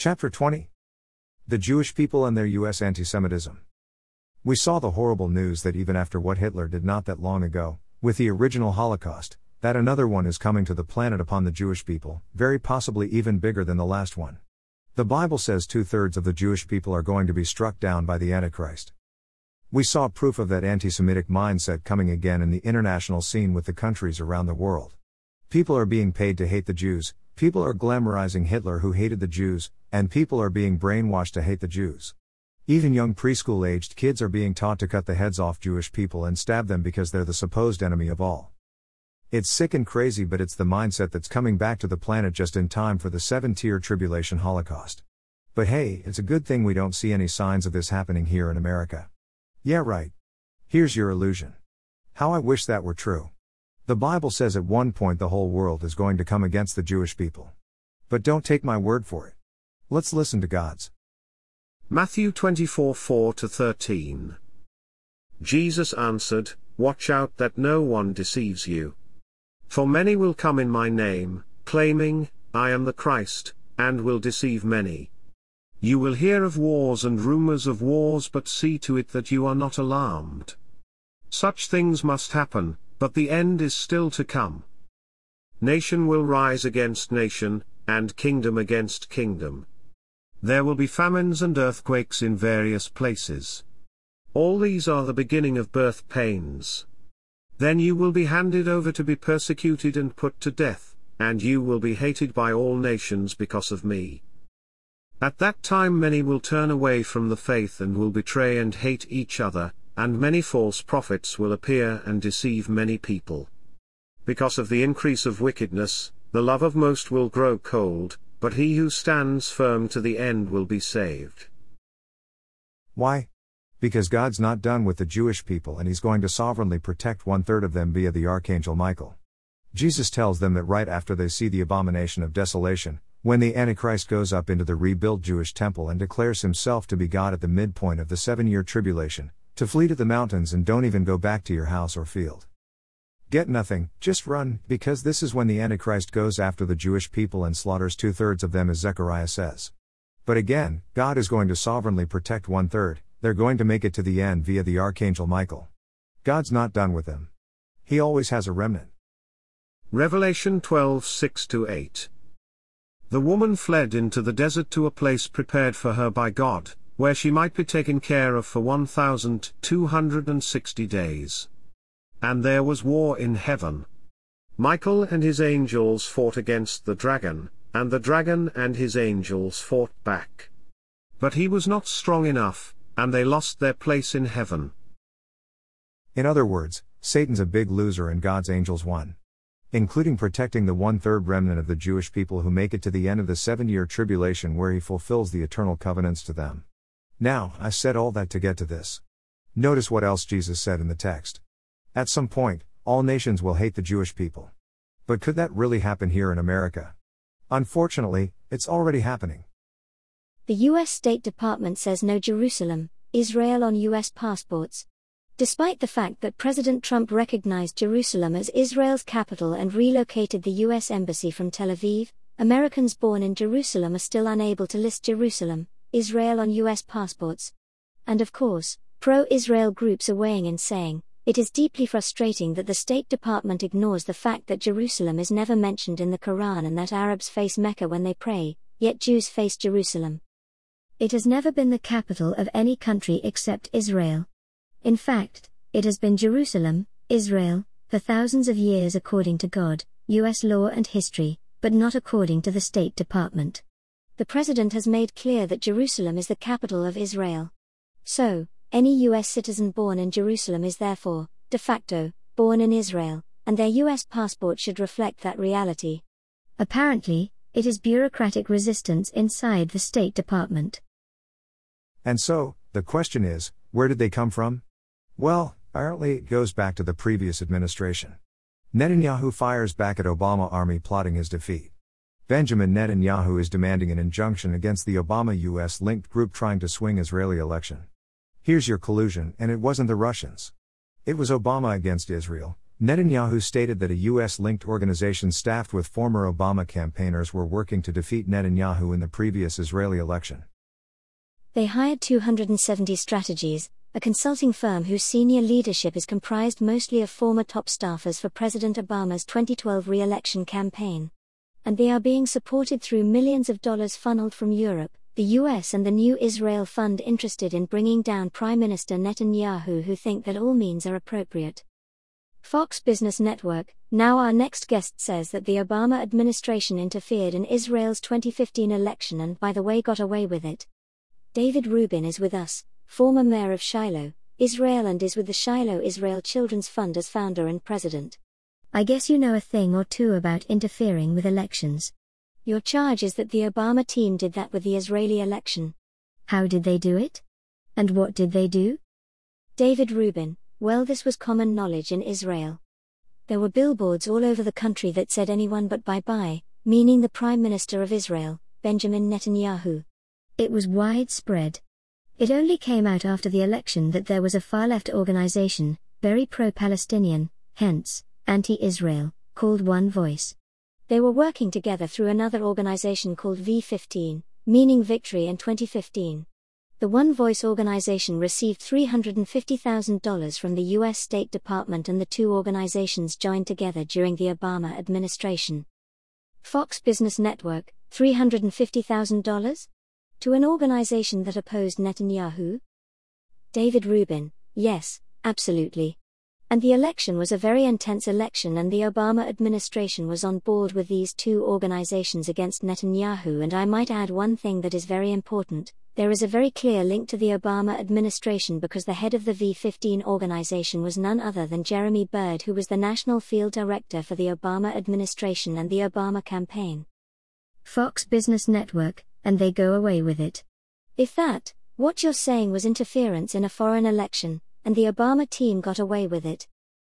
Chapter 20. The Jewish people and their U.S. antisemitism. We saw the horrible news that even after what Hitler did not that long ago, with the original Holocaust, that another one is coming to the planet upon the Jewish people, very possibly even bigger than the last one. The Bible says 2/3 of the Jewish people are going to be struck down by the Antichrist. We saw proof of that anti-Semitic mindset coming again in the international scene with the countries around the world. People are being paid to hate the Jews, people are glamorizing Hitler who hated the Jews, and people are being brainwashed to hate the Jews. Even young preschool-aged kids are being taught to cut the heads off Jewish people and stab them because they're the supposed enemy of all. It's sick and crazy, but it's the mindset that's coming back to the planet just in time for the 7-tier tribulation Holocaust. But hey, it's a good thing we don't see any signs of this happening here in America. Yeah, right. Here's your illusion. How I wish that were true. The Bible says at one point the whole world is going to come against the Jewish people. But don't take my word for it. Let's listen to God's. Matthew 24:4-13. Jesus answered, "Watch out that no one deceives you. For many will come in my name, claiming, 'I am the Christ,' and will deceive many. You will hear of wars and rumors of wars, but see to it that you are not alarmed. Such things must happen, but the end is still to come. Nation will rise against nation, and kingdom against kingdom. There will be famines and earthquakes in various places. All these are the beginning of birth pains. Then you will be handed over to be persecuted and put to death, and you will be hated by all nations because of me. At that time many will turn away from the faith and will betray and hate each other, and many false prophets will appear and deceive many people. Because of the increase of wickedness, the love of most will grow cold, but he who stands firm to the end will be saved." Why? Because God's not done with the Jewish people and he's going to sovereignly protect 1/3 of them via the Archangel Michael. Jesus tells them that right after they see the abomination of desolation, when the Antichrist goes up into the rebuilt Jewish temple and declares himself to be God at the midpoint of the 7-year tribulation, to flee to the mountains and don't even go back to your house or field. Get nothing, just run, because this is when the Antichrist goes after the Jewish people and slaughters 2/3 of them, as Zechariah says. But again, God is going to sovereignly protect 1/3, they're going to make it to the end via the Archangel Michael. God's not done with them. He always has a remnant. Revelation 12:6-8. The woman fled into the desert to a place prepared for her by God, where she might be taken care of for 1,260 days. And there was war in heaven. Michael and his angels fought against the dragon, and the dragon and his angels fought back. But he was not strong enough, and they lost their place in heaven. In other words, Satan's a big loser and God's angels won. Including protecting the 1/3 remnant of the Jewish people who make it to the end of the 7-year tribulation where he fulfills the eternal covenants to them. Now, I said all that to get to this. Notice what else Jesus said in the text. At some point, all nations will hate the Jewish people. But could that really happen here in America? Unfortunately, it's already happening. The U.S. State Department says no Jerusalem, Israel on U.S. passports. Despite the fact that President Trump recognized Jerusalem as Israel's capital and relocated the U.S. Embassy from Tel Aviv, Americans born in Jerusalem are still unable to list Jerusalem, Israel on U.S. passports. And of course, pro-Israel groups are weighing in saying, it is deeply frustrating that the State Department ignores the fact that Jerusalem is never mentioned in the Quran and that Arabs face Mecca when they pray, yet Jews face Jerusalem. It has never been the capital of any country except Israel. In fact, it has been Jerusalem, Israel, for thousands of years according to God, U.S. law and history, but not according to the State Department. The President has made clear that Jerusalem is the capital of Israel. So, any U.S. citizen born in Jerusalem is therefore, de facto, born in Israel, and their U.S. passport should reflect that reality. Apparently, it is bureaucratic resistance inside the State Department. And so, the question is, where did they come from? Well, apparently it goes back to the previous administration. Netanyahu fires back at Obama army plotting his defeat. Benjamin Netanyahu is demanding an injunction against the Obama U.S.-linked group trying to swing Israeli election. Here's your collusion, and it wasn't the Russians. It was Obama against Israel, Netanyahu stated that a U.S.-linked organization staffed with former Obama campaigners were working to defeat Netanyahu in the previous Israeli election. They hired 270 Strategies, a consulting firm whose senior leadership is comprised mostly of former top staffers for President Obama's 2012 re-election campaign. And they are being supported through millions of dollars funneled from Europe, the US and the New Israel Fund interested in bringing down Prime Minister Netanyahu, who think that all means are appropriate. Fox Business Network, now our next guest, says that the Obama administration interfered in Israel's 2015 election and, by the way, got away with it. David Rubin is with us, former mayor of Shiloh, Israel, and is with the Shiloh Israel Children's Fund as founder and president. I guess you know a thing or two about interfering with elections. Your charge is that the Obama team did that with the Israeli election. How did they do it? And what did they do? David Rubin: well, this was common knowledge in Israel. There were billboards all over the country that said anyone but bye-bye, meaning the Prime Minister of Israel, Benjamin Netanyahu. It was widespread. It only came out after the election that there was a far-left organization, very pro-Palestinian, hence, anti-Israel, called One Voice. They were working together through another organization called V15, meaning Victory, in 2015. The One Voice organization received $350,000 from the U.S. State Department, and the two organizations joined together during the Obama administration. Fox Business Network, $350,000? To an organization that opposed Netanyahu? David Rubin: yes, absolutely. And the election was a very intense election, and the Obama administration was on board with these two organizations against Netanyahu. And I might add one thing that is very important: there is a very clear link to the Obama administration, because the head of the V15 organization was none other than Jeremy Bird, who was the national field director for the Obama administration and the Obama campaign. Fox Business Network: and they go away with it. If that, what you're saying, was interference in a foreign election, and the Obama team got away with it.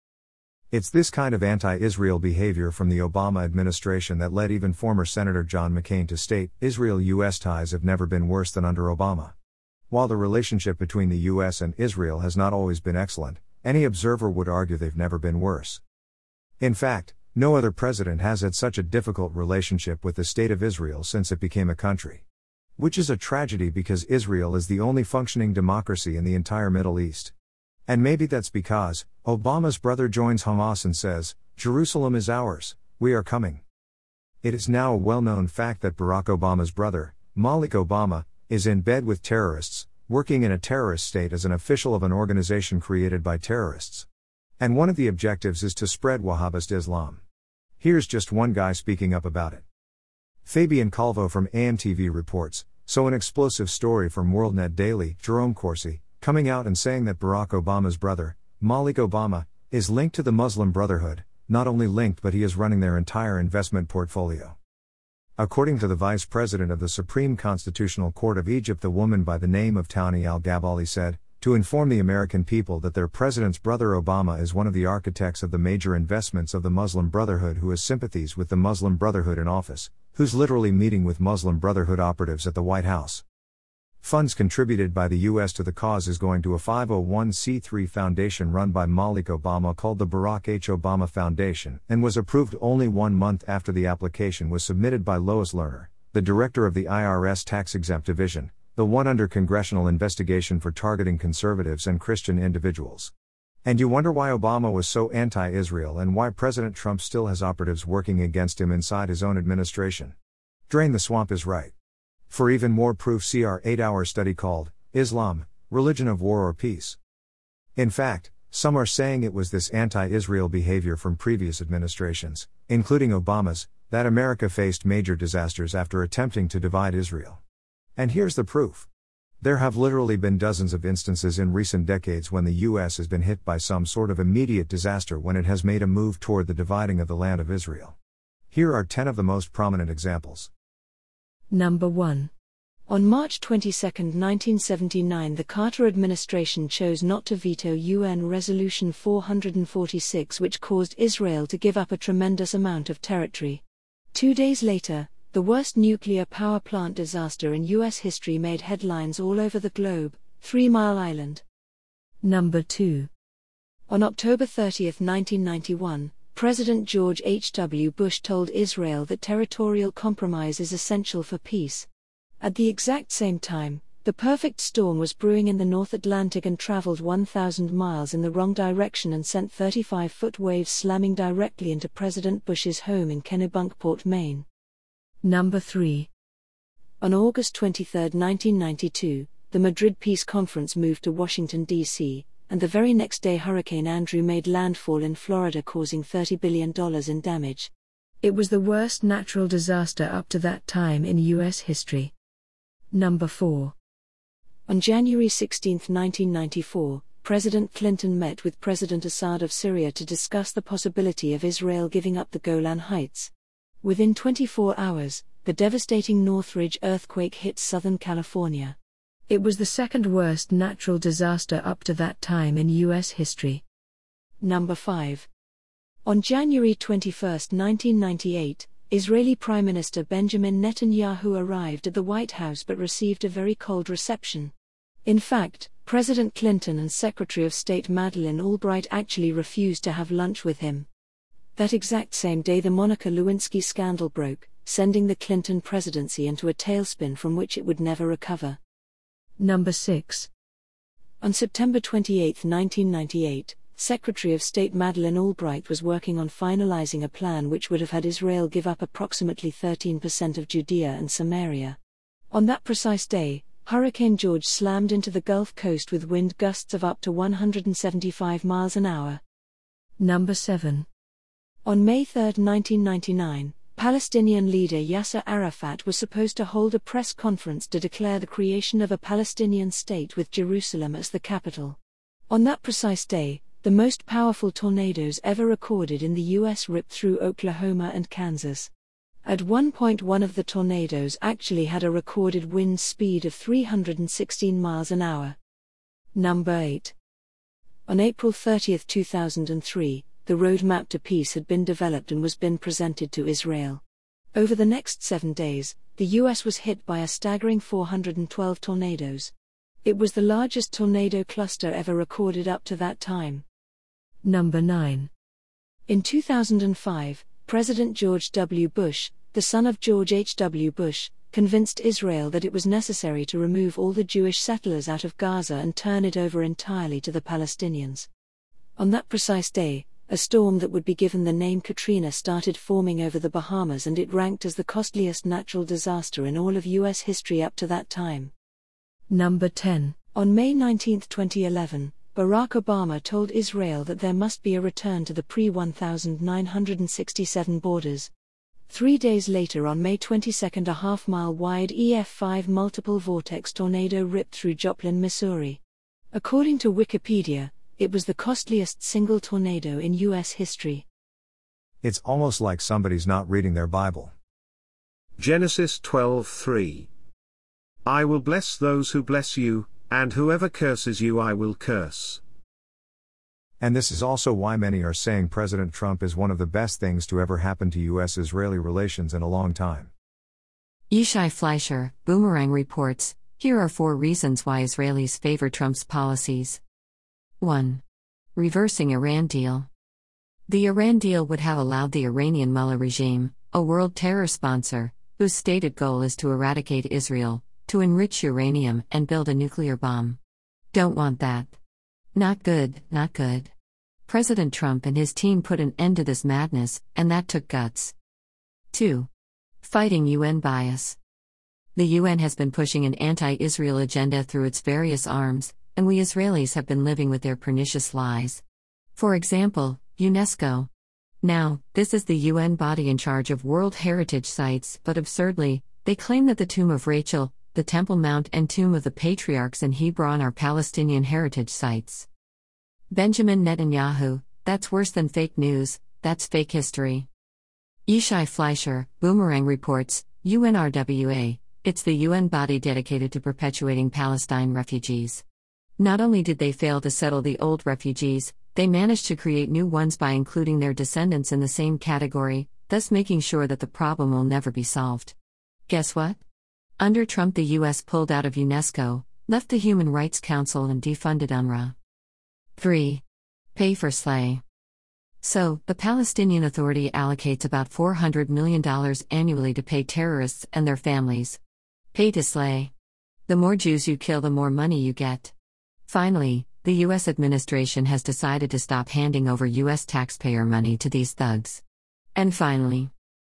It's this kind of anti-Israel behavior from the Obama administration that led even former Senator John McCain to state, Israel-US ties have never been worse than under Obama. While the relationship between the US and Israel has not always been excellent, any observer would argue they've never been worse. In fact, no other president has had such a difficult relationship with the state of Israel since it became a country. Which is a tragedy, because Israel is the only functioning democracy in the entire Middle East. And maybe that's because Obama's brother joins Hamas and says, Jerusalem is ours, we are coming. It is now a well-known fact that Barack Obama's brother, Malik Obama, is in bed with terrorists, working in a terrorist state as an official of an organization created by terrorists. And one of the objectives is to spread Wahhabist Islam. Here's just one guy speaking up about it. Fabian Calvo from AMTV reports, so an explosive story from WorldNet Daily, Jerome Corsi, coming out and saying that Barack Obama's brother, Malik Obama, is linked to the Muslim Brotherhood, not only linked but he is running their entire investment portfolio. According to the vice president of the Supreme Constitutional Court of Egypt, the woman by the name of Tawni al-Gabali said, to inform the American people that their president's brother Obama is one of the architects of the major investments of the Muslim Brotherhood, who has sympathies with the Muslim Brotherhood in office, who's literally meeting with Muslim Brotherhood operatives at the White House. Funds contributed by the U.S. to the cause is going to a 501c3 foundation run by Malik Obama called the Barack H. Obama Foundation, and was approved only 1 month after the application was submitted by Lois Lerner, the director of the IRS tax-exempt division, the one under congressional investigation for targeting conservatives and Christian individuals. And you wonder why Obama was so anti-Israel and why President Trump still has operatives working against him inside his own administration. Drain the Swamp is right. For even more proof, see our 8-hour study called, Islam, Religion of War or Peace. In fact, some are saying it was this anti-Israel behavior from previous administrations, including Obama's, that America faced major disasters after attempting to divide Israel. And here's the proof. There have literally been dozens of instances in recent decades when the U.S. has been hit by some sort of immediate disaster when it has made a move toward the dividing of the land of Israel. Here are 10 of the most prominent examples. Number 1. On March 22, 1979, the Carter administration chose not to veto UN Resolution 446, which caused Israel to give up a tremendous amount of territory. 2 days later, the worst nuclear power plant disaster in U.S. history made headlines all over the globe, 3 Mile Island. Number 2. On October 30, 1991, President George H.W. Bush told Israel that territorial compromise is essential for peace. At the exact same time, the perfect storm was brewing in the North Atlantic and traveled 1,000 miles in the wrong direction and sent 35-foot waves slamming directly into President Bush's home in Kennebunkport, Maine. Number 3. On August 23, 1992, the Madrid Peace Conference moved to Washington, D.C., and the very next day Hurricane Andrew made landfall in Florida, causing $30 billion in damage. It was the worst natural disaster up to that time in U.S. history. Number 4. On January 16, 1994, President Clinton met with President Assad of Syria to discuss the possibility of Israel giving up the Golan Heights. Within 24 hours, the devastating Northridge earthquake hit Southern California. It was the second worst natural disaster up to that time in U.S. history. Number 5. On January 21, 1998, Israeli Prime Minister Benjamin Netanyahu arrived at the White House but received a very cold reception. In fact, President Clinton and Secretary of State Madeleine Albright actually refused to have lunch with him. That exact same day the Monica Lewinsky scandal broke, sending the Clinton presidency into a tailspin from which it would never recover. Number 6. On September 28, 1998, Secretary of State Madeleine Albright was working on finalizing a plan which would have had Israel give up approximately 13% of Judea and Samaria. On that precise day, Hurricane George slammed into the Gulf Coast with wind gusts of up to 175 miles an hour. Number 7. On May 3, 1999, Palestinian leader Yasser Arafat was supposed to hold a press conference to declare the creation of a Palestinian state with Jerusalem as the capital. On that precise day, the most powerful tornadoes ever recorded in the U.S. ripped through Oklahoma and Kansas. At one point, one of the tornadoes actually had a recorded wind speed of 316 miles an hour. Number 8. On April 30, 2003, the roadmap to peace had been developed and was been presented to Israel. Over the next 7 days, the U.S. was hit by a staggering 412 tornadoes. It was the largest tornado cluster ever recorded up to that time. Number 9. In 2005, President George W. Bush, the son of George H. W. Bush, convinced Israel that it was necessary to remove all the Jewish settlers out of Gaza and turn it over entirely to the Palestinians. On that precise day, a storm that would be given the name Katrina started forming over the Bahamas, and it ranked as the costliest natural disaster in all of U.S. history up to that time. Number 10. On May 19, 2011, Barack Obama told Israel that there must be a return to the pre-1967 borders. 3 days later, on May 22, a half-mile-wide EF5 multiple vortex tornado ripped through Joplin, Missouri. According to Wikipedia, it was the costliest single tornado in U.S. history. It's almost like somebody's not reading their Bible. Genesis 12:3. I will bless those who bless you, and whoever curses you I will curse. And this is also why many are saying President Trump is one of the best things to ever happen to U.S.-Israeli relations in a long time. Yishai Fleischer, Boomerang reports, here are 4 reasons why Israelis favor Trump's policies. 1. Reversing Iran deal. The Iran deal would have allowed the Iranian Mullah regime, a world terror sponsor, whose stated goal is to eradicate Israel, to enrich uranium and build a nuclear bomb. Don't want that. Not good, not good. President Trump and his team put an end to this madness, and that took guts. 2. Fighting UN bias. The UN has been pushing an anti-Israel agenda through its various arms, and we Israelis have been living with their pernicious lies. For example, UNESCO. Now, this is the UN body in charge of World Heritage Sites, but absurdly, they claim that the Tomb of Rachel, the Temple Mount and Tomb of the Patriarchs in Hebron are Palestinian heritage sites. Benjamin Netanyahu, that's worse than fake news, that's fake history. Yishai Fleischer, Boomerang reports, UNRWA, it's the UN body dedicated to perpetuating Palestine refugees. Not only did they fail to settle the old refugees, they managed to create new ones by including their descendants in the same category, thus making sure that the problem will never be solved. Guess what? Under Trump, the U.S. pulled out of UNESCO, left the Human Rights Council, and defunded UNRWA. 3. Pay for slay. So, the Palestinian Authority allocates about $400 million annually to pay terrorists and their families. Pay to slay. The more Jews you kill, the more money you get. Finally, the U.S. administration has decided to stop handing over U.S. taxpayer money to these thugs. And finally,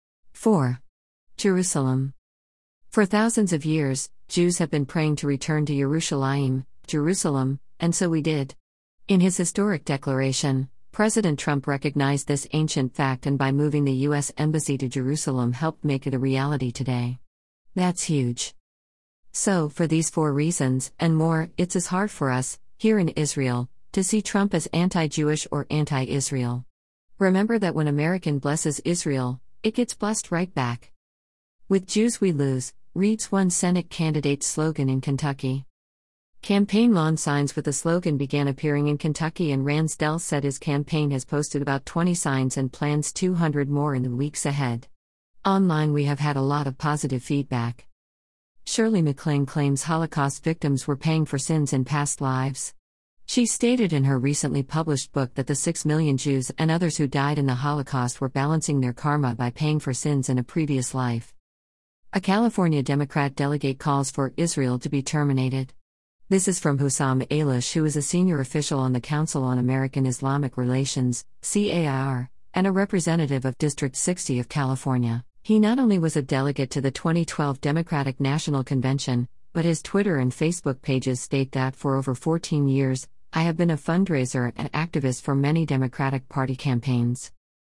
4. Jerusalem. For thousands of years, Jews have been praying to return to Yerushalayim, Jerusalem, and so we did. In his historic declaration, President Trump recognized this ancient fact and by moving the U.S. Embassy to Jerusalem helped make it a reality today. That's huge. So, for these 4 reasons, and more, it's as hard for us, here in Israel, to see Trump as anti-Jewish or anti-Israel. Remember that when American blesses Israel, it gets blessed right back. With Jews we lose, reads one Senate candidate's slogan in Kentucky. Campaign lawn signs with the slogan began appearing in Kentucky, and Ransdell said his campaign has posted about 20 signs and plans 200 more in the weeks ahead. Online we have had a lot of positive feedback. Shirley MacLaine claims Holocaust victims were paying for sins in past lives. She stated in her recently published book that the 6 million Jews and others who died in the Holocaust were balancing their karma by paying for sins in a previous life. A California Democrat delegate calls for Israel to be terminated. This is from Hussam Ailish, who is a senior official on the Council on American-Islamic Relations, CAIR, and a representative of District 60 of California. He not only was a delegate to the 2012 Democratic National Convention, but his Twitter and Facebook pages state that for over 14 years, I have been a fundraiser and activist for many Democratic Party campaigns.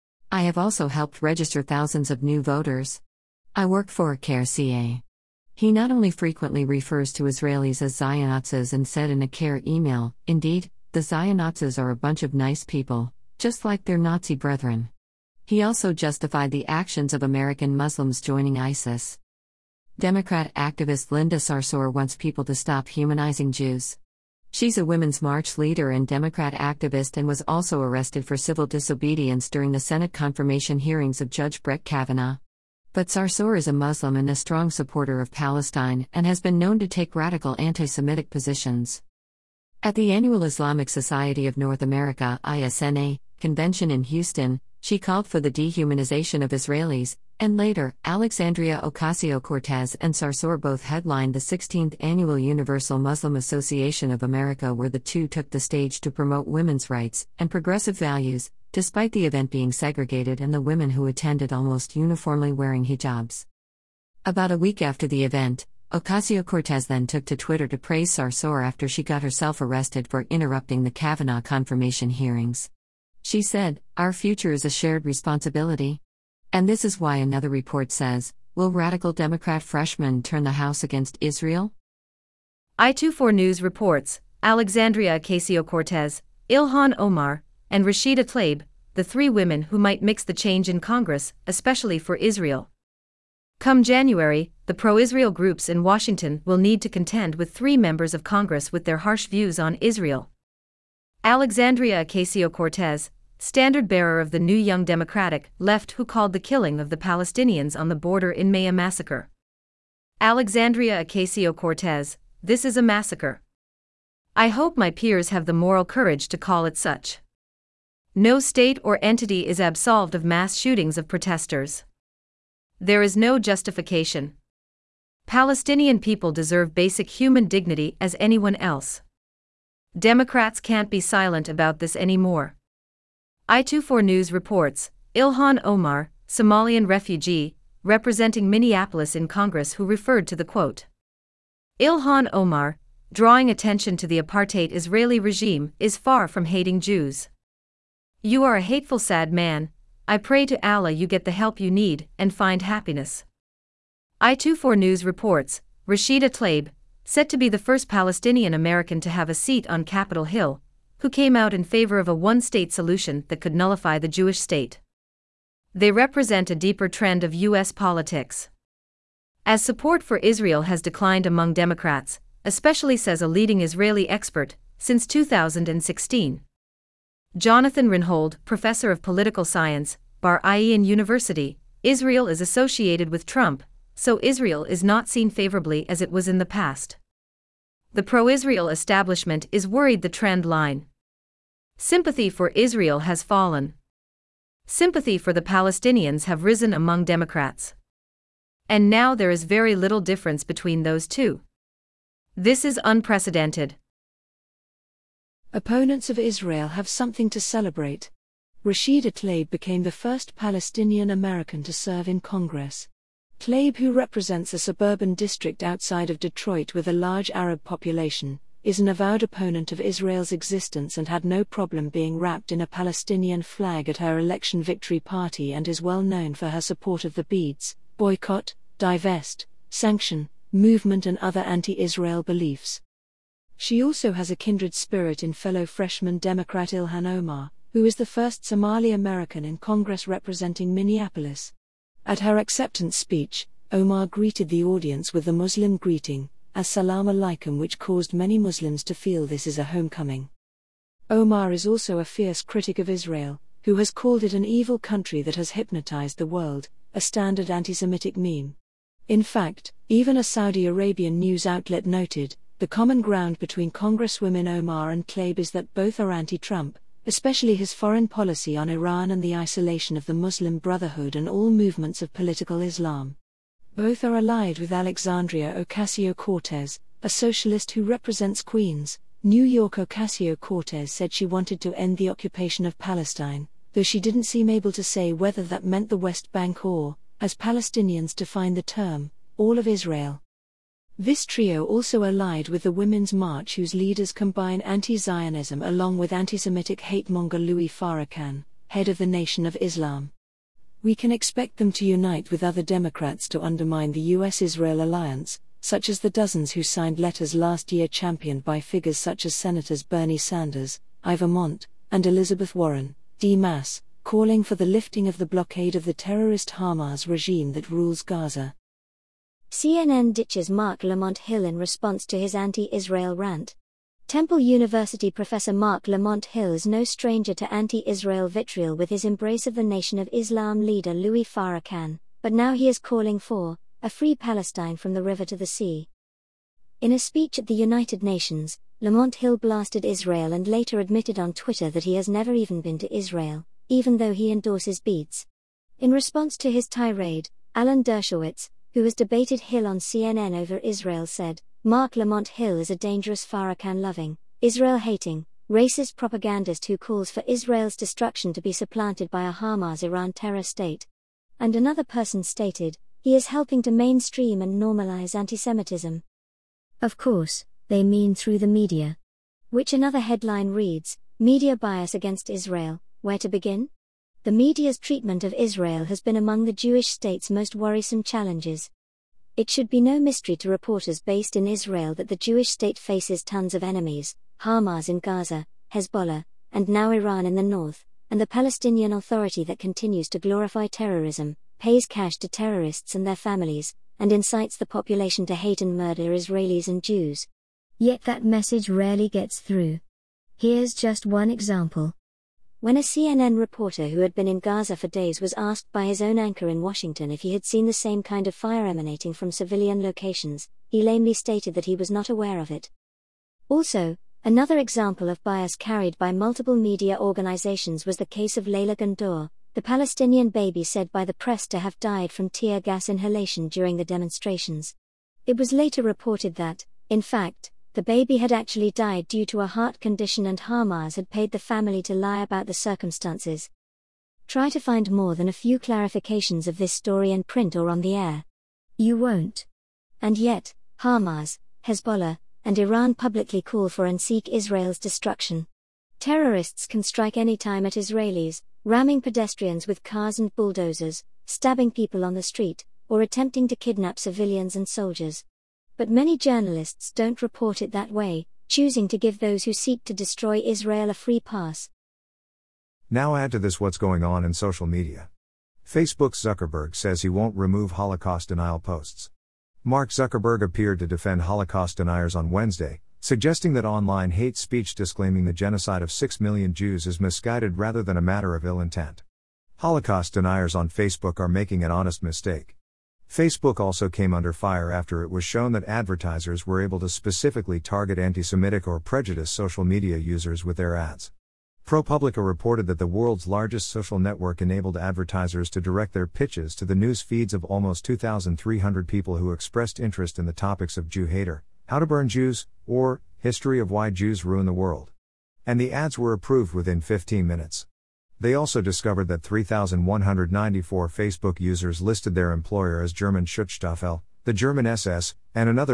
I have also helped register thousands of new voters. I work for CAIR. He not only frequently refers to Israelis as Zionatzes and said in a CAIR email, indeed, the Zionatzes are a bunch of nice people, just like their Nazi brethren. He also justified the actions of American Muslims joining ISIS. Democrat activist Linda Sarsour wants people to stop humanizing Jews. She's a Women's March leader and Democrat activist and was also arrested for civil disobedience during the Senate confirmation hearings of Judge Brett Kavanaugh. But Sarsour is a Muslim and a strong supporter of Palestine and has been known to take radical anti-Semitic positions. At the annual Islamic Society of North America (ISNA) convention in Houston, she called for the dehumanization of Israelis, and later, Alexandria Ocasio-Cortez and Sarsour both headlined the 16th Annual Universal Muslim Association of America, where the two took the stage to promote women's rights and progressive values, despite the event being segregated and the women who attended almost uniformly wearing hijabs. About a week after the event, Ocasio-Cortez then took to Twitter to praise Sarsour after she got herself arrested for interrupting the Kavanaugh confirmation hearings. She said, "Our future is a shared responsibility." And this is why another report says, will radical Democrat freshmen turn the House against Israel? I24 News reports, Alexandria Ocasio-Cortez, Ilhan Omar, and Rashida Tlaib, the 3 women who might mix the change in Congress, especially for Israel. Come January, the pro-Israel groups in Washington will need to contend with 3 members of Congress with their harsh views on Israel. Alexandria Ocasio-Cortez, standard-bearer of the new Young Democratic left who called the killing of the Palestinians on the border in May a massacre. Alexandria Ocasio-Cortez, this is a massacre. I hope my peers have the moral courage to call it such. No state or entity is absolved of mass shootings of protesters. There is no justification. Palestinian people deserve basic human dignity as anyone else. Democrats can't be silent about this anymore. I24 News reports, Ilhan Omar, Somalian refugee, representing Minneapolis in Congress, who referred to the quote. Ilhan Omar, drawing attention to the apartheid Israeli regime, is far from hating Jews. You are a hateful, sad man. I pray to Allah you get the help you need and find happiness. I24 News reports, Rashida Tlaib, set to be the first Palestinian American to have a seat on Capitol Hill, who came out in favor of a one-state solution that could nullify the Jewish state. They represent a deeper trend of U.S. politics. As support for Israel has declined among Democrats, especially, says a leading Israeli expert, since 2016. Jonathan Reinhold, professor of political science, Bar-Ilan University, Israel is associated with Trump, so Israel is not seen favorably as it was in the past. The pro-Israel establishment is worried the trend line Sympathy for Israel has fallen. Sympathy for the Palestinians have risen among Democrats. And now there is very little difference between those two. This is unprecedented. Opponents of Israel have something to celebrate. Rashida Tlaib became the first Palestinian American to serve in Congress. Tlaib, who represents a suburban district outside of Detroit with a large Arab population, is an avowed opponent of Israel's existence and had no problem being wrapped in a Palestinian flag at her election victory party, and is well known for her support of the BEADS, boycott, divest, sanction, movement and other anti-Israel beliefs. She also has a kindred spirit in fellow freshman Democrat Ilhan Omar, who is the first Somali American in Congress representing Minneapolis. At her acceptance speech, Omar greeted the audience with the Muslim greeting, As-salamu alaykum, which caused many Muslims to feel this is a homecoming. Omar is also a fierce critic of Israel, who has called it an evil country that has hypnotized the world, a standard anti-Semitic meme. In fact, even a Saudi Arabian news outlet noted, the common ground between Congresswomen Omar and Tlaib is that both are anti-Trump, especially his foreign policy on Iran and the isolation of the Muslim Brotherhood and all movements of political Islam. Both are allied with Alexandria Ocasio-Cortez, a socialist who represents Queens, New York. Ocasio-Cortez said she wanted to end the occupation of Palestine, though she didn't seem able to say whether that meant the West Bank or, as Palestinians define the term, all of Israel. This trio also allied with the Women's March, whose leaders combine anti-Zionism along with anti-Semitic hate-monger Louis Farrakhan, head of the Nation of Islam. We can expect them to unite with other Democrats to undermine the US-Israel alliance, such as the dozens who signed letters last year championed by figures such as Senators Bernie Sanders, Ivor Mont, and Elizabeth Warren, D-Mass, calling for the lifting of the blockade of the terrorist Hamas regime that rules Gaza. CNN ditches Mark Lamont Hill in response to his anti-Israel rant. Temple University professor Mark Lamont Hill is no stranger to anti-Israel vitriol with his embrace of the Nation of Islam leader Louis Farrakhan, but now he is calling for a free Palestine from the river to the sea. In a speech at the United Nations, Lamont Hill blasted Israel and later admitted on Twitter that he has never even been to Israel, even though he endorses BEADS. In response to his tirade, Alan Dershowitz, who has debated Hill on CNN over Israel, said, Mark Lamont Hill is a dangerous Farrakhan-loving, Israel-hating, racist propagandist who calls for Israel's destruction to be supplanted by a Hamas-Iran terror state. And another person stated, he is helping to mainstream and normalize antisemitism. Of course, they mean through the media. Which another headline reads, Media bias against Israel, where to begin? The media's treatment of Israel has been among the Jewish state's most worrisome challenges. It should be no mystery to reporters based in Israel that the Jewish state faces tons of enemies, Hamas in Gaza, Hezbollah, and now Iran in the north, and the Palestinian Authority that continues to glorify terrorism, pays cash to terrorists and their families, and incites the population to hate and murder Israelis and Jews. Yet that message rarely gets through. Here's just one example. When a CNN reporter who had been in Gaza for days was asked by his own anchor in Washington if he had seen the same kind of fire emanating from civilian locations, he lamely stated that he was not aware of it. Also, another example of bias carried by multiple media organizations was the case of Layla Gandour, the Palestinian baby said by the press to have died from tear gas inhalation during the demonstrations. It was later reported that, in fact, the baby had actually died due to a heart condition and Hamas had paid the family to lie about the circumstances. Try to find more than a few clarifications of this story in print or on the air. You won't. And yet, Hamas, Hezbollah, and Iran publicly call for and seek Israel's destruction. Terrorists can strike any time at Israelis, ramming pedestrians with cars and bulldozers, stabbing people on the street, or attempting to kidnap civilians and soldiers. But many journalists don't report it that way, choosing to give those who seek to destroy Israel a free pass. Now add to this what's going on in social media. Facebook's Zuckerberg says he won't remove Holocaust denial posts. Mark Zuckerberg appeared to defend Holocaust deniers on Wednesday, suggesting that online hate speech disclaiming the genocide of 6 million Jews is misguided rather than a matter of ill intent. Holocaust deniers on Facebook are making an honest mistake. Facebook also came under fire after it was shown that advertisers were able to specifically target anti-Semitic or prejudiced social media users with their ads. ProPublica reported that the world's largest social network enabled advertisers to direct their pitches to the news feeds of almost 2,300 people who expressed interest in the topics of Jew hater, how to burn Jews, or history of why Jews ruin the world. And the ads were approved within 15 minutes. They also discovered that 3,194 Facebook users listed their employer as German Schutzstaffel, the German SS, and another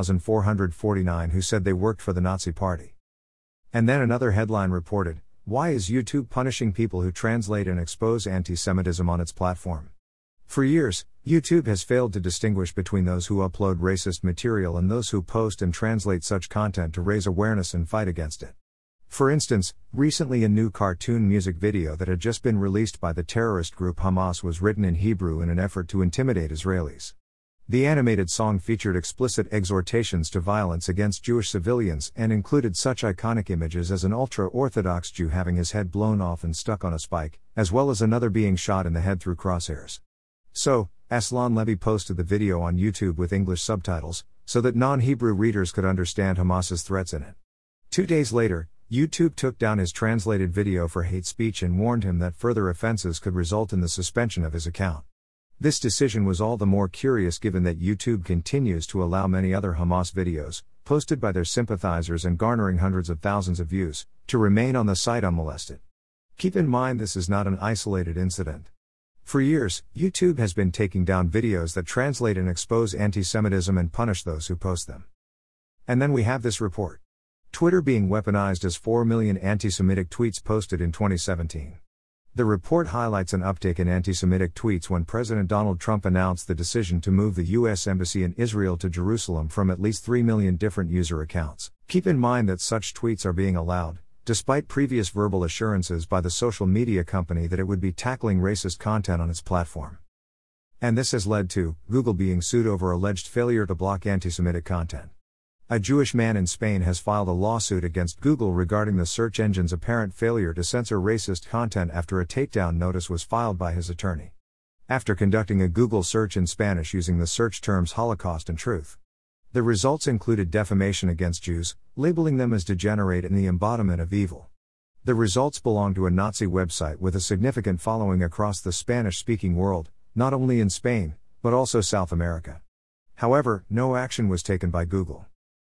2,449 who said they worked for the Nazi Party. And then another headline reported, "Why is YouTube punishing people who translate and expose anti-Semitism on its platform?" For years, YouTube has failed to distinguish between those who upload racist material and those who post and translate such content to raise awareness and fight against it. For instance, recently a new cartoon music video that had just been released by the terrorist group Hamas was written in Hebrew in an effort to intimidate Israelis. The animated song featured explicit exhortations to violence against Jewish civilians and included such iconic images as an ultra-Orthodox Jew having his head blown off and stuck on a spike, as well as another being shot in the head through crosshairs. So, Aslan Levy posted the video on YouTube with English subtitles, so that non-Hebrew readers could understand Hamas's threats in it. 2 days later, YouTube took down his translated video for hate speech and warned him that further offenses could result in the suspension of his account. This decision was all the more curious given that YouTube continues to allow many other Hamas videos, posted by their sympathizers and garnering hundreds of thousands of views, to remain on the site unmolested. Keep in mind this is not an isolated incident. For years, YouTube has been taking down videos that translate and expose anti-Semitism and punish those who post them. And then we have this report. Twitter being weaponized as 4 million anti-Semitic tweets posted in 2017. The report highlights an uptick in anti-Semitic tweets when President Donald Trump announced the decision to move the U.S. Embassy in Israel to Jerusalem from at least 3 million different user accounts. Keep in mind that such tweets are being allowed, despite previous verbal assurances by the social media company that it would be tackling racist content on its platform. And this has led to Google being sued over alleged failure to block anti-Semitic content. A Jewish man in Spain has filed a lawsuit against Google regarding the search engine's apparent failure to censor racist content after a takedown notice was filed by his attorney. After conducting a Google search in Spanish using the search terms Holocaust and truth. The results included defamation against Jews, labeling them as degenerate and the embodiment of evil. The results belong to a Nazi website with a significant following across the Spanish-speaking world, not only in Spain, but also South America. However, no action was taken by Google.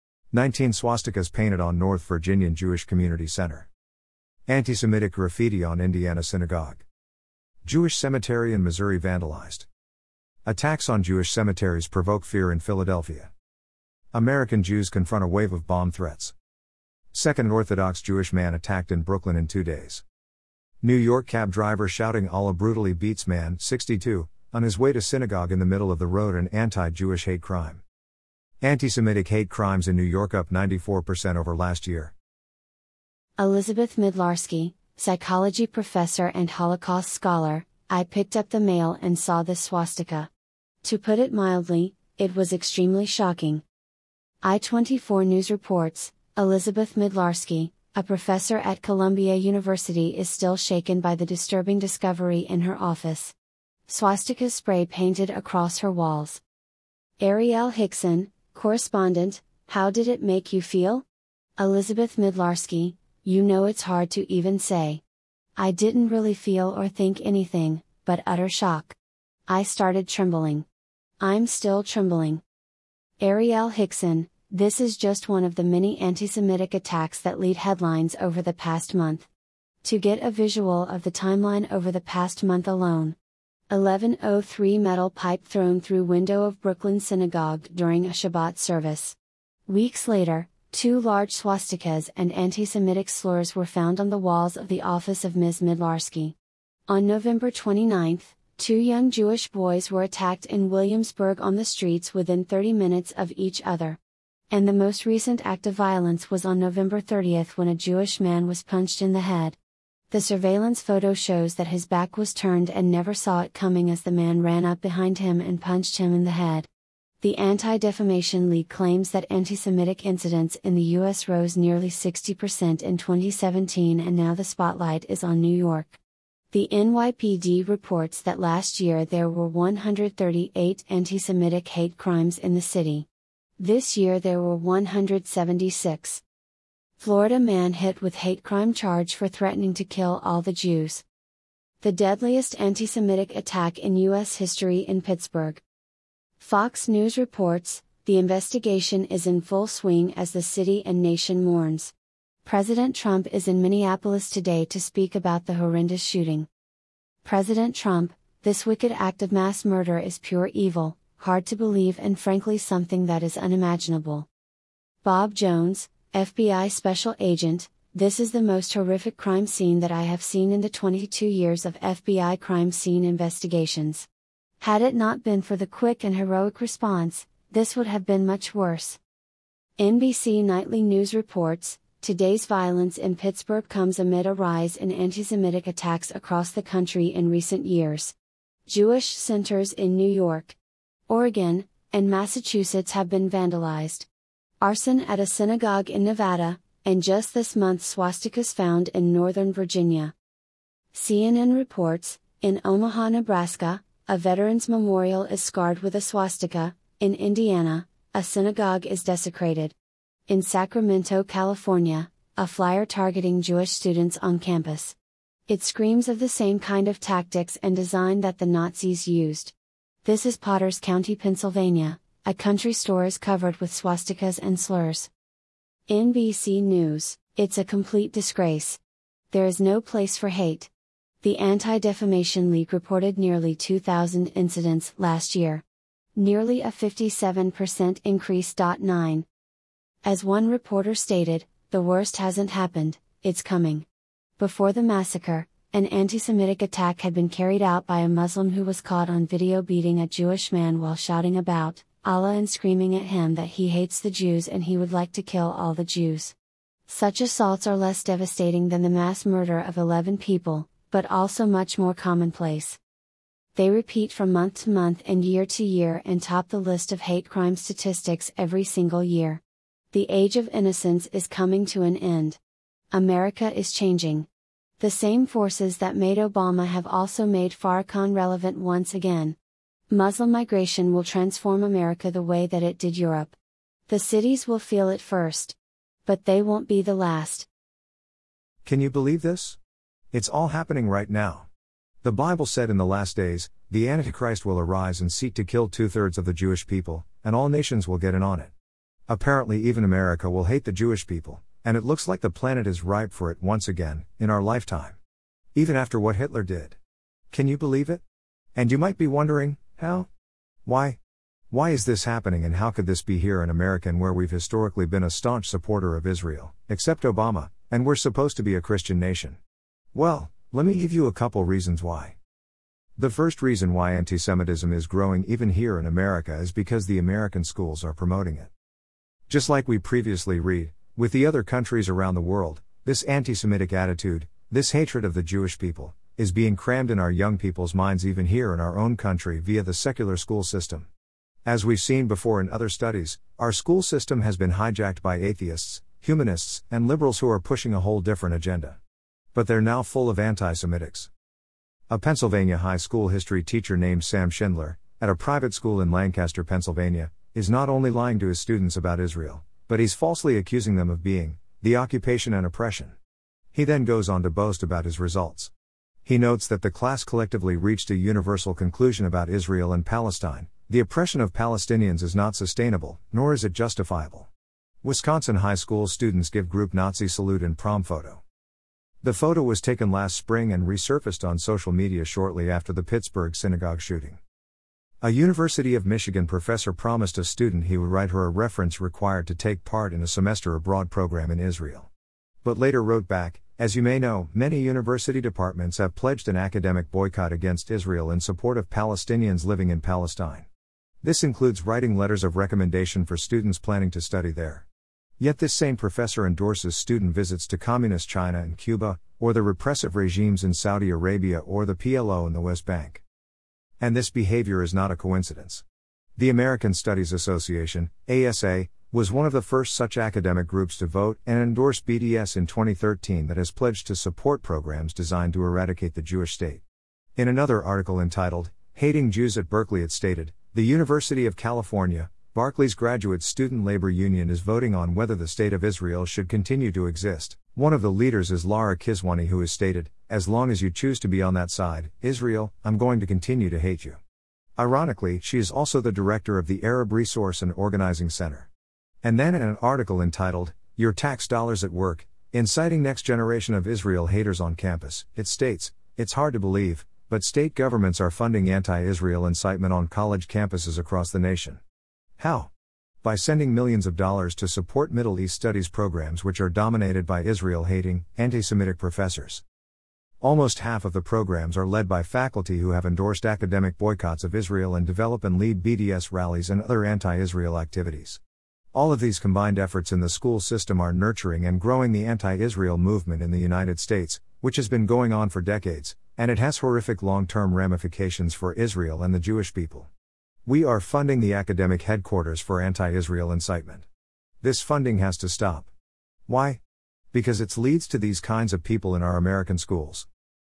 19 swastikas painted on North Virginian Jewish Community Center. Anti-Semitic graffiti on Indiana synagogue. Jewish cemetery in Missouri vandalized. Attacks on Jewish cemeteries provoke fear in Philadelphia. American Jews confront a wave of bomb threats. Second Orthodox Jewish man attacked in Brooklyn in 2 days. New York cab driver shouting Allah brutally beats man, 62, on his way to synagogue in the middle of the road. An anti-Jewish hate crime. Anti-Semitic hate crimes in New York up 94% over last year. Elizabeth Midlarsky, psychology professor and Holocaust scholar, I picked up the mail and saw this swastika. To put it mildly, it was extremely shocking. I-24 News reports, Elizabeth Midlarsky, a professor at Columbia University, is still shaken by the disturbing discovery in her office. Swastikas spray painted across her walls. Ariel Hickson, correspondent, how did it make you feel? Elizabeth Midlarsky, you know it's hard to even say. I didn't really feel or think anything, but utter shock. I started trembling. I'm still trembling. Ariel Hickson, this is just one of the many anti-Semitic attacks that lead headlines over the past month. To get a visual of the timeline over the past month alone. 11:03 metal pipe thrown through window of Brooklyn synagogue during a Shabbat service. Weeks later, 2 large swastikas and anti-Semitic slurs were found on the walls of the office of Ms. Midlarsky. On November 29, 2 young Jewish boys were attacked in Williamsburg on the streets within 30 minutes of each other. And the most recent act of violence was on November 30 when a Jewish man was punched in the head. The surveillance photo shows that his back was turned and never saw it coming as the man ran up behind him and punched him in the head. The Anti-Defamation League claims that anti-Semitic incidents in the U.S. rose nearly 60% in 2017, and now the spotlight is on New York. The NYPD reports that last year there were 138 anti-Semitic hate crimes in the city. This year there were 176. Florida man hit with hate crime charge for threatening to kill all the Jews. The deadliest anti-Semitic attack in U.S. history in Pittsburgh. Fox News reports, the investigation is in full swing as the city and nation mourns. President Trump is in Minneapolis today to speak about the horrendous shooting. President Trump, this wicked act of mass murder is pure evil, hard to believe and frankly something that is unimaginable. Bob Jones, FBI Special Agent, this is the most horrific crime scene that I have seen in the 22 years of FBI crime scene investigations. Had it not been for the quick and heroic response, this would have been much worse. NBC Nightly News reports, today's violence in Pittsburgh comes amid a rise in anti-Semitic attacks across the country in recent years. Jewish centers in New York, Oregon, and Massachusetts have been vandalized. Arson at a synagogue in Nevada, and just this month swastikas found in Northern Virginia. CNN reports, in Omaha, Nebraska, a veterans memorial is scarred with a swastika. In Indiana, a synagogue is desecrated. In Sacramento, California, a flyer targeting Jewish students on campus. It screams of the same kind of tactics and design that the Nazis used. This is Potters County, Pennsylvania. A country store is covered with swastikas and slurs. NBC News, it's a complete disgrace. There is no place for hate. The Anti-Defamation League reported nearly 2,000 incidents last year. Nearly a 57% increase. 9. As one reporter stated, the worst hasn't happened, it's coming. Before the massacre, an anti-Semitic attack had been carried out by a Muslim who was caught on video beating a Jewish man while shouting about Allah and screaming at him that he hates the Jews and he would like to kill all the Jews. Such assaults are less devastating than the mass murder of 11 people, but also much more commonplace. They repeat from month to month and year to year and top the list of hate crime statistics every single year. The age of innocence is coming to an end. America is changing. The same forces that made Obama have also made Farrakhan relevant once again. Muslim migration will transform America the way that it did Europe. The cities will feel it first. But they won't be the last. Can you believe this? It's all happening right now. The Bible said in the last days, the Antichrist will arise and seek to kill 2/3 of the Jewish people, and all nations will get in on it. Apparently even America will hate the Jewish people, and it looks like the planet is ripe for it once again, in our lifetime. Even after what Hitler did. Can you believe it? And you might be wondering, how? Why? Why is this happening and how could this be here in America where we've historically been a staunch supporter of Israel, except Obama, and we're supposed to be a Christian nation? Well, let me give you a couple reasons why. The first reason why anti-Semitism is growing even here in America is because the American schools are promoting it. Just like we previously read, with the other countries around the world, this anti-Semitic attitude, this hatred of the Jewish people, is being crammed in our young people's minds even here in our own country via the secular school system. As we've seen before in other studies, our school system has been hijacked by atheists, humanists, and liberals who are pushing a whole different agenda. But they're now full of anti-Semitics. A Pennsylvania high school history teacher named Sam Schindler, at a private school in Lancaster, Pennsylvania, is not only lying to his students about Israel, but he's falsely accusing them of being the occupation and oppression. He then goes on to boast about his results. He notes that the class collectively reached a universal conclusion about Israel and Palestine: the oppression of Palestinians is not sustainable, nor is it justifiable. Wisconsin high school students give group Nazi salute in prom photo. The photo was taken last spring and resurfaced on social media shortly after the Pittsburgh synagogue shooting. A University of Michigan professor promised a student he would write her a reference required to take part in a semester abroad program in Israel. But later wrote back, "As you may know, many university departments have pledged an academic boycott against Israel in support of Palestinians living in Palestine. This includes writing letters of recommendation for students planning to study there." Yet this same professor endorses student visits to communist China and Cuba, or the repressive regimes in Saudi Arabia or the PLO in the West Bank. And this behavior is not a coincidence. The American Studies Association, ASA, was one of the first such academic groups to vote and endorse BDS in 2013 that has pledged to support programs designed to eradicate the Jewish state. In another article entitled, "Hating Jews at Berkeley," it stated, "The University of California, Barclays Graduate Student Labor Union is voting on whether the State of Israel should continue to exist. One of the leaders is Lara Kiswani, who has stated, "As long as you choose to be on that side, Israel, I'm going to continue to hate you." Ironically, she is also the director of the Arab Resource and Organizing Center. And then in an article entitled, "Your Tax Dollars at Work, Inciting Next Generation of Israel Haters on Campus," it states, "It's hard to believe, but state governments are funding anti-Israel incitement on college campuses across the nation." How? By sending millions of dollars to support Middle East studies programs which are dominated by Israel-hating, anti-Semitic professors. Almost half of the programs are led by faculty who have endorsed academic boycotts of Israel and develop and lead BDS rallies and other anti-Israel activities. All of these combined efforts in the school system are nurturing and growing the anti-Israel movement in the United States, which has been going on for decades, and it has horrific long-term ramifications for Israel and the Jewish people. We are funding the academic headquarters for anti-Israel incitement. This funding has to stop. Why? Because it leads to these kinds of people in our American schools.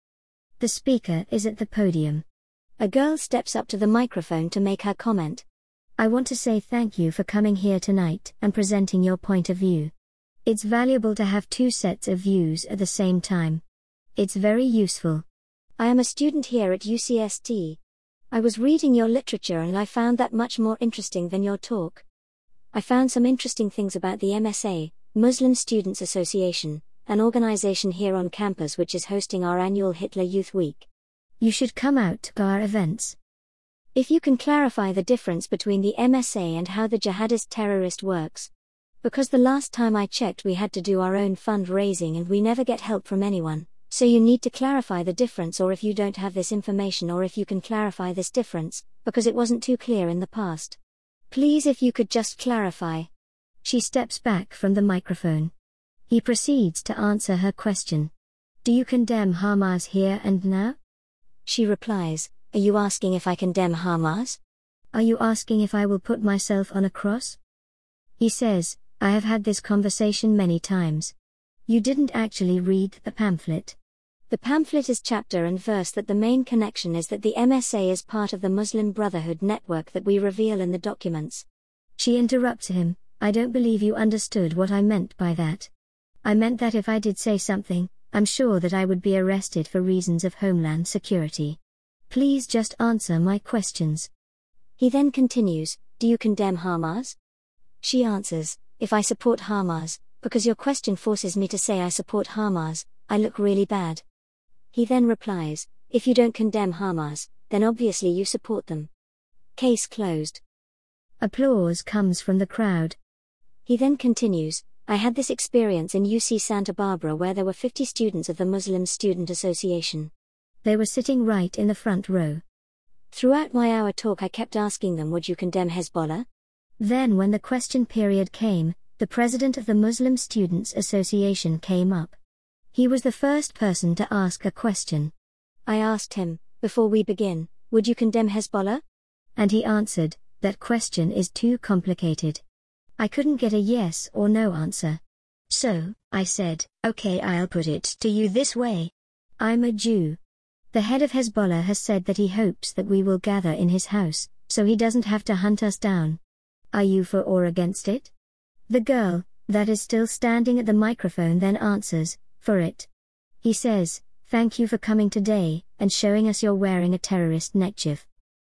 The speaker is at the podium. A girl steps up to the microphone to make her comment. "I want to say thank you for coming here tonight and presenting your point of view. It's valuable to have two sets of views at the same time. It's very useful. I am a student here at UCST. I was reading your literature and I found that much more interesting than your talk. I found some interesting things about the MSA, Muslim Students Association, an organization here on campus which is hosting our annual Hitler Youth Week. You should come out to our events. If you can clarify the difference between the MSA and how the jihadist terrorist works. Because the last time I checked we had to do our own fundraising and we never get help from anyone. So you need to clarify the difference, or if you don't have this information, or if you can clarify this difference, because it wasn't too clear in the past. Please, if you could just clarify." She steps back from the microphone. He proceeds to answer her question. "Do you condemn Hamas here and now?" She replies, "Are you asking if I condemn Hamas? Are you asking if I will put myself on a cross?" He says, "I have had this conversation many times. You didn't actually read the pamphlet. The pamphlet is chapter and verse that the main connection is that the MSA is part of the Muslim Brotherhood network that we reveal in the documents." She interrupts him, "I don't believe you understood what I meant by that. I meant that if I did say something, I'm sure that I would be arrested for reasons of homeland security. Please just answer my questions." He then continues, "Do you condemn Hamas?" She answers, "If I support Hamas, because your question forces me to say I support Hamas, I look really bad." He then replies, "If you don't condemn Hamas, then obviously you support them." Case closed. Applause comes from the crowd. He then continues, "I had this experience in UC Santa Barbara where there were 50 students of the Muslim Student Association. They were sitting right in the front row. Throughout my hour talk I kept asking them, would you condemn Hezbollah? Then when the question period came, the president of the Muslim Students Association came up. He was the first person to ask a question. I asked him, before we begin, would you condemn Hezbollah? And he answered, that question is too complicated. I couldn't get a yes or no answer. So, I said, okay, I'll put it to you this way. I'm a Jew. The head of Hezbollah has said that he hopes that we will gather in his house, so he doesn't have to hunt us down. Are you for or against it? The girl, that is still standing at the microphone, then answers, for it. He says, thank you for coming today, and showing us you're wearing a terrorist neckerchief.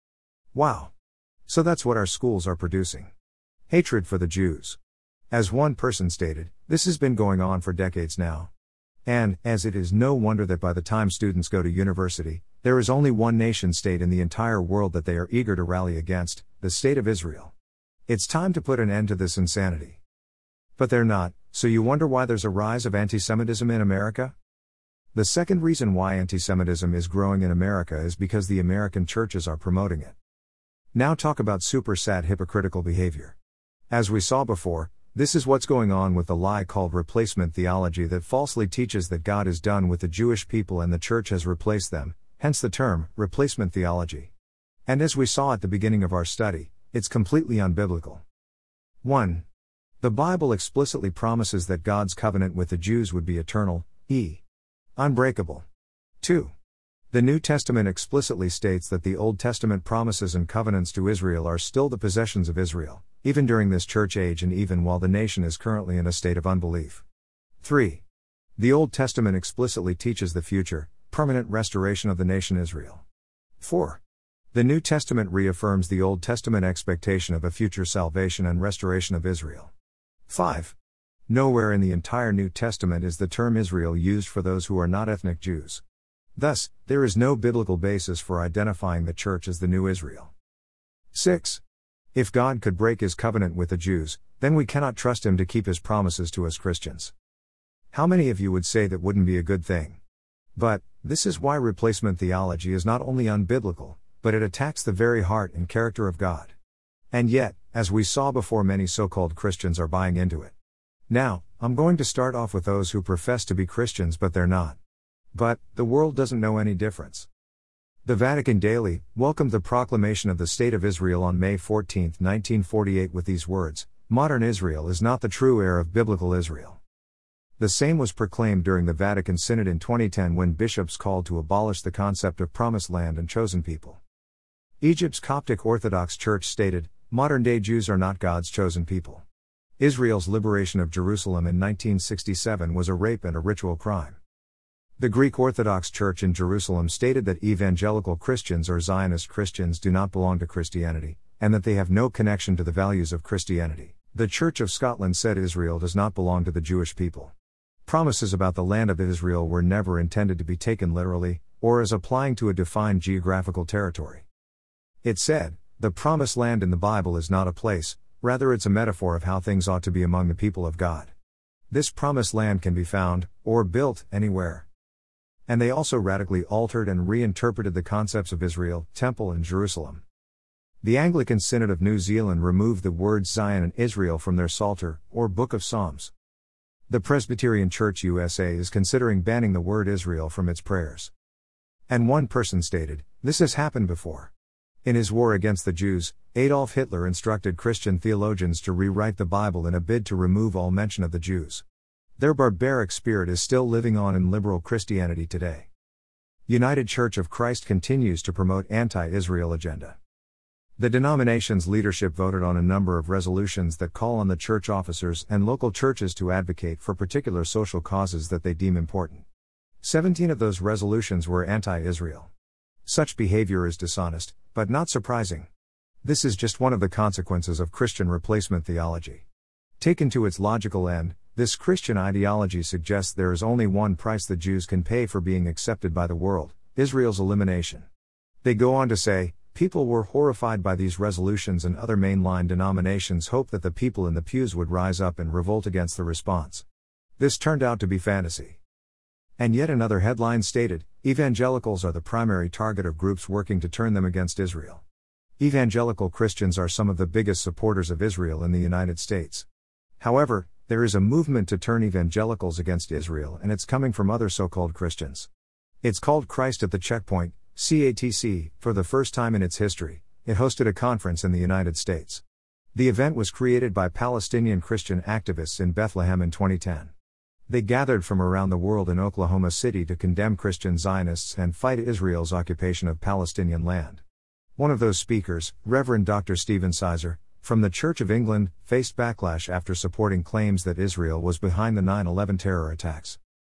Wow. So that's what our schools are producing. Hatred for the Jews. As one person stated, this has been going on for decades now. And, as it is no wonder that by the time students go to university, there is only one nation state in the entire world that they are eager to rally against, the State of Israel. It's time to put an end to this insanity. But they're not, so you wonder why there's a rise of anti-Semitism in America? The second reason why anti-Semitism is growing in America is because the American churches are promoting it. Now talk about super sad hypocritical behavior. As we saw before, this is what's going on with the lie called replacement theology that falsely teaches that God is done with the Jewish people and the church has replaced them, hence the term, replacement theology. And as we saw at the beginning of our study, it's completely unbiblical. 1. The Bible explicitly promises that God's covenant with the Jews would be eternal, unbreakable. 2. The New Testament explicitly states that the Old Testament promises and covenants to Israel are still the possessions of Israel, even during this church age and even while the nation is currently in a state of unbelief. 3. The Old Testament explicitly teaches the future, permanent restoration of the nation Israel. 4. The New Testament reaffirms the Old Testament expectation of a future salvation and restoration of Israel. 5. Nowhere in the entire New Testament is the term Israel used for those who are not ethnic Jews. Thus, there is no biblical basis for identifying the church as the new Israel. 6. If God could break his covenant with the Jews, then we cannot trust him to keep his promises to us Christians. How many of you would say that wouldn't be a good thing? But, this is why replacement theology is not only unbiblical, but it attacks the very heart and character of God. And yet, as we saw before, many so-called Christians are buying into it. Now, I'm going to start off with those who profess to be Christians but they're not. But, the world doesn't know any difference. The Vatican Daily welcomed the proclamation of the State of Israel on May 14, 1948 with these words, "Modern Israel is not the true heir of biblical Israel." The same was proclaimed during the Vatican Synod in 2010 when bishops called to abolish the concept of promised land and chosen people. Egypt's Coptic Orthodox Church stated, "Modern-day Jews are not God's chosen people." Israel's liberation of Jerusalem in 1967 was a rape and a ritual crime. The Greek Orthodox Church in Jerusalem stated that evangelical Christians or Zionist Christians do not belong to Christianity, and that they have no connection to the values of Christianity. The Church of Scotland said Israel does not belong to the Jewish people. Promises about the land of Israel were never intended to be taken literally, or as applying to a defined geographical territory. It said, the promised land in the Bible is not a place, rather it's a metaphor of how things ought to be among the people of God. This promised land can be found, or built, anywhere. And they also radically altered and reinterpreted the concepts of Israel, Temple and Jerusalem. The Anglican Synod of New Zealand removed the words Zion and Israel from their Psalter, or Book of Psalms. The Presbyterian Church USA is considering banning the word Israel from its prayers. And one person stated, "This has happened before." In his war against the Jews, Adolf Hitler instructed Christian theologians to rewrite the Bible in a bid to remove all mention of the Jews. Their barbaric spirit is still living on in liberal Christianity today. United Church of Christ continues to promote anti-Israel agenda. The denomination's leadership voted on a number of resolutions that call on the church officers and local churches to advocate for particular social causes that they deem important. 17 of those resolutions were anti-Israel. Such behavior is dishonest, but not surprising. This is just one of the consequences of Christian replacement theology. Taken to its logical end, this Christian ideology suggests there is only one price the Jews can pay for being accepted by the world: Israel's elimination. They go on to say, people were horrified by these resolutions and other mainline denominations hoped that the people in the pews would rise up and revolt against the response. This turned out to be fantasy. And yet another headline stated, evangelicals are the primary target of groups working to turn them against Israel. Evangelical Christians are some of the biggest supporters of Israel in the United States. However, there is a movement to turn evangelicals against Israel, and it's coming from other so-called Christians. It's called Christ at the Checkpoint, CATC. For the first time in its history, it hosted a conference in the United States. The event was created by Palestinian Christian activists in Bethlehem in 2010. They gathered from around the world in Oklahoma City to condemn Christian Zionists and fight Israel's occupation of Palestinian land. One of those speakers, Reverend Dr. Stephen Sizer, from the Church of England, faced backlash after supporting claims that Israel was behind the 9/11 terror attacks.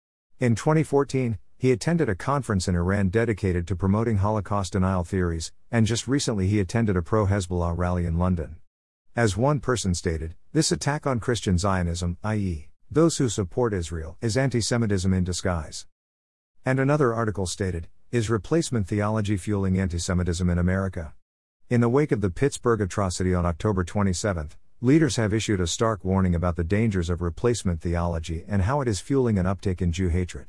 In 2014, he attended a conference in Iran dedicated to promoting Holocaust denial theories, and just recently he attended a pro-Hezbollah rally in London. As one person stated, this attack on Christian Zionism, i.e., those who support Israel, is anti-Semitism in disguise. And another article stated, is replacement theology fueling anti-Semitism in America? In the wake of the Pittsburgh atrocity on October 27, leaders have issued a stark warning about the dangers of replacement theology and how it is fueling an uptick in Jew hatred.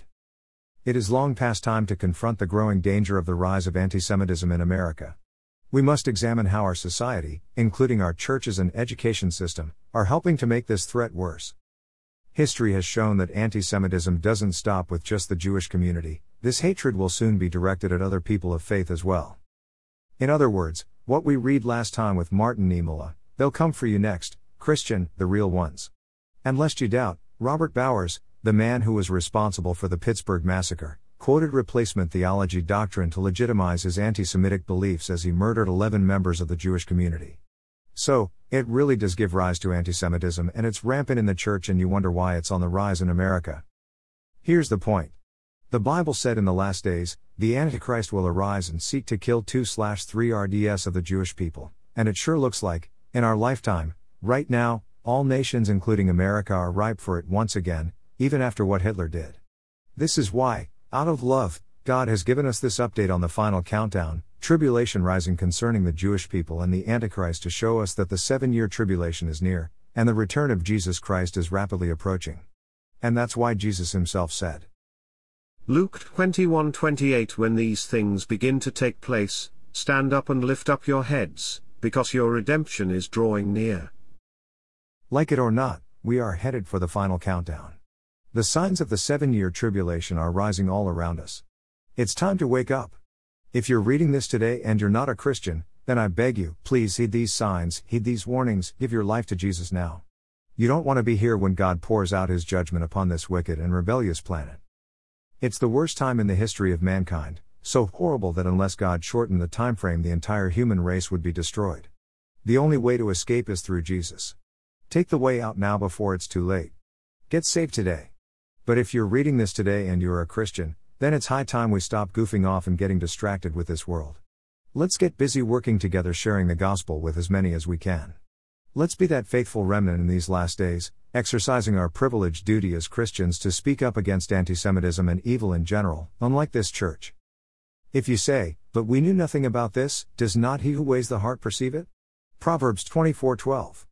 It is long past time to confront the growing danger of the rise of anti-Semitism in America. We must examine how our society, including our churches and education system, are helping to make this threat worse. History has shown that anti-Semitism doesn't stop with just the Jewish community. This hatred will soon be directed at other people of faith as well. In other words, what we read last time with Martin Niemöller, they'll come for you next, Christian, the real ones. And lest you doubt, Robert Bowers, the man who was responsible for the Pittsburgh massacre, quoted replacement theology doctrine to legitimize his anti-Semitic beliefs as he murdered 11 members of the Jewish community. So, it really does give rise to antisemitism, and it's rampant in the church, and you wonder why it's on the rise in America. Here's the point. The Bible said in the last days, the Antichrist will arise and seek to kill 2/3 RDS of the Jewish people, and it sure looks like, in our lifetime, right now, all nations including America are ripe for it once again, even after what Hitler did. This is why, out of love, God has given us this update on the final countdown, tribulation rising concerning the Jewish people and the Antichrist, to show us that the 7-year tribulation is near, and the return of Jesus Christ is rapidly approaching. And that's why Jesus himself said, Luke 21:28, when these things begin to take place, stand up and lift up your heads, because your redemption is drawing near. Like it or not, we are headed for the final countdown. The signs of the 7-year tribulation are rising all around us. It's time to wake up. If you're reading this today and you're not a Christian, then I beg you, please heed these signs, heed these warnings, give your life to Jesus now. You don't want to be here when God pours out his judgment upon this wicked and rebellious planet. It's the worst time in the history of mankind, so horrible that unless God shortened the time frame, the entire human race would be destroyed. The only way to escape is through Jesus. Take the way out now before it's too late. Get saved today. But if you're reading this today and you're a Christian, then it's high time we stop goofing off and getting distracted with this world. Let's get busy working together, sharing the gospel with as many as we can. Let's be that faithful remnant in these last days, exercising our privileged duty as Christians to speak up against antisemitism and evil in general, unlike this church. If you say, but we knew nothing about this, does not he who weighs the heart perceive it? Proverbs 24:12.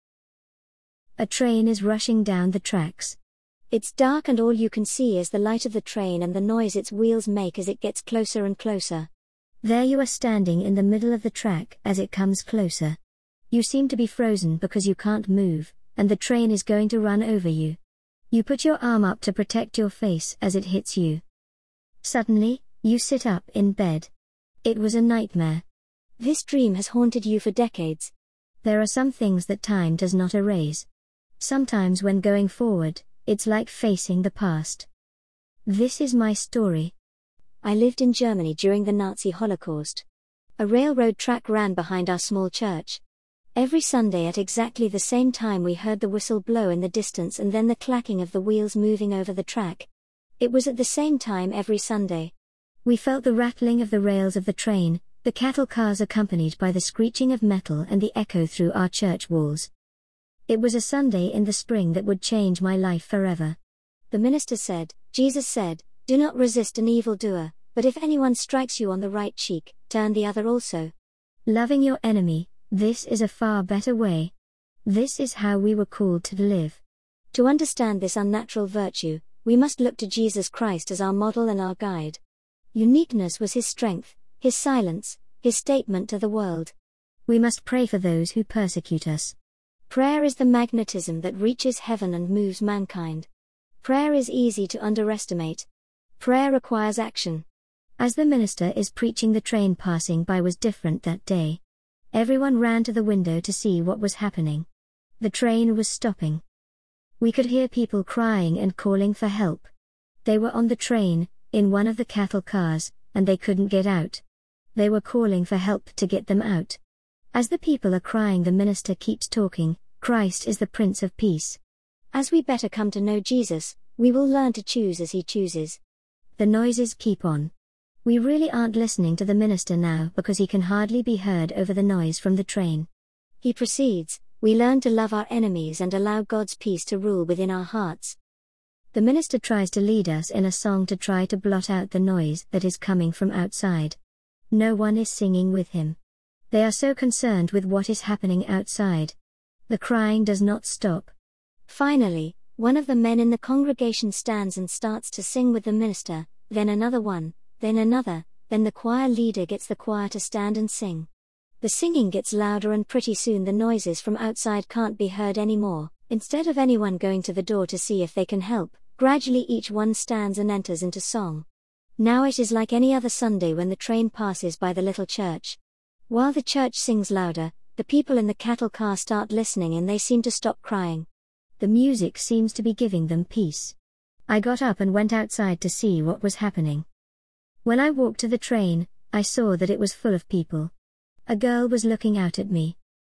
A train is rushing down the tracks. It's dark and all you can see is the light of the train and the noise its wheels make as it gets closer and closer. There you are standing in the middle of the track as it comes closer. You seem to be frozen because you can't move, and the train is going to run over you. You put your arm up to protect your face as it hits you. Suddenly, you sit up in bed. It was a nightmare. This dream has haunted you for decades. There are some things that time does not erase. Sometimes when going forward, it's like facing the past. This is my story. I lived in Germany during the Nazi Holocaust. A railroad track ran behind our small church. Every Sunday at exactly the same time we heard the whistle blow in the distance and then the clacking of the wheels moving over the track. It was at the same time every Sunday. We felt the rattling of the rails of the train, the cattle cars accompanied by the screeching of metal and the echo through our church walls. It was a Sunday in the spring that would change my life forever. The minister said, Jesus said, "Do not resist an evildoer, but if anyone strikes you on the right cheek, turn the other also." Loving your enemy, this is a far better way. This is how we were called to live. To understand this unnatural virtue, we must look to Jesus Christ as our model and our guide. Uniqueness was his strength, his silence, his statement to the world. We must pray for those who persecute us. Prayer is the magnetism that reaches heaven and moves mankind. Prayer is easy to underestimate. Prayer requires action. As the minister is preaching, the train passing by was different that day. Everyone ran to the window to see what was happening. The train was stopping. We could hear people crying and calling for help. They were on the train, in one of the cattle cars, and they couldn't get out. They were calling for help to get them out. As the people are crying, the minister keeps talking, Christ is the Prince of Peace. As we better come to know Jesus, we will learn to choose as he chooses. The noises keep on. We really aren't listening to the minister now because he can hardly be heard over the noise from the train. He proceeds, we learn to love our enemies and allow God's peace to rule within our hearts. The minister tries to lead us in a song to try to blot out the noise that is coming from outside. No one is singing with him. They are so concerned with what is happening outside. The crying does not stop. Finally, one of the men in the congregation stands and starts to sing with the minister, then another one, then another, then the choir leader gets the choir to stand and sing. The singing gets louder and pretty soon the noises from outside can't be heard anymore. Instead of anyone going to the door to see if they can help, gradually each one stands and enters into song. Now it is like any other Sunday when the train passes by the little church. While the church sings louder, the people in the cattle car start listening and they seem to stop crying. The music seems to be giving them peace. I got up and went outside to see what was happening. When I walked to the train, I saw that it was full of people. A girl was looking out at me.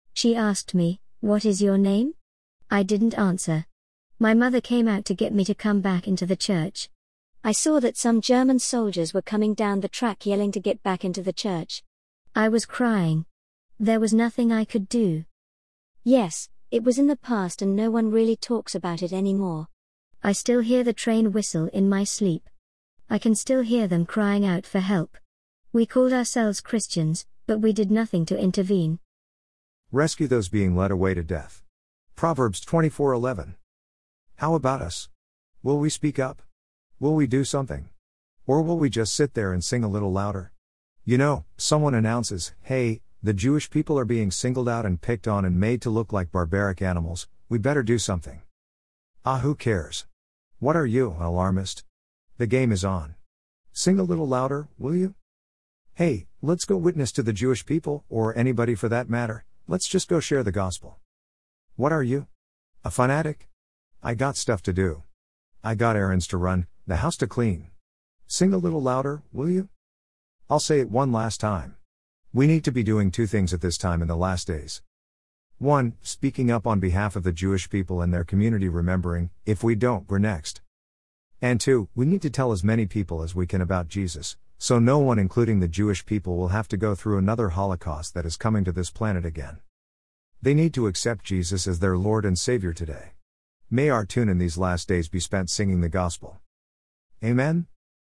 She asked me, "What is your name?" I didn't answer. My mother came out to get me to come back into the church. I saw that some German soldiers were coming down the track yelling to get back into the church. I was crying. There was nothing I could do. Yes, it was in the past and no one really talks about it anymore. I still hear the train whistle in my sleep. I can still hear them crying out for help. We called ourselves Christians, but we did nothing to intervene. Rescue those being led away to death. Proverbs 24:11. How about us? Will we speak up? Will we do something? Or will we just sit there and sing a little louder? You know, someone announces, "Hey, the Jewish people are being singled out and picked on and made to look like barbaric animals, we better do something." Ah, who cares? What are you, an alarmist? The game is on. Sing a little louder, will you? Hey, let's go witness to the Jewish people, or anybody for that matter, let's just go share the gospel. What are you? A fanatic? I got stuff to do. I got errands to run, the house to clean. Sing a little louder, will you? I'll say it one last time. We need to be doing two things at this time in the last days. 1. Speaking up on behalf of the Jewish people and their community, remembering, if we don't, we're next. And 2, we need to tell as many people as we can about Jesus, so no one, including the Jewish people, will have to go through another Holocaust that is coming to this planet again. They need to accept Jesus as their Lord and Savior today. May our tune in these last days be spent singing the gospel. Amen?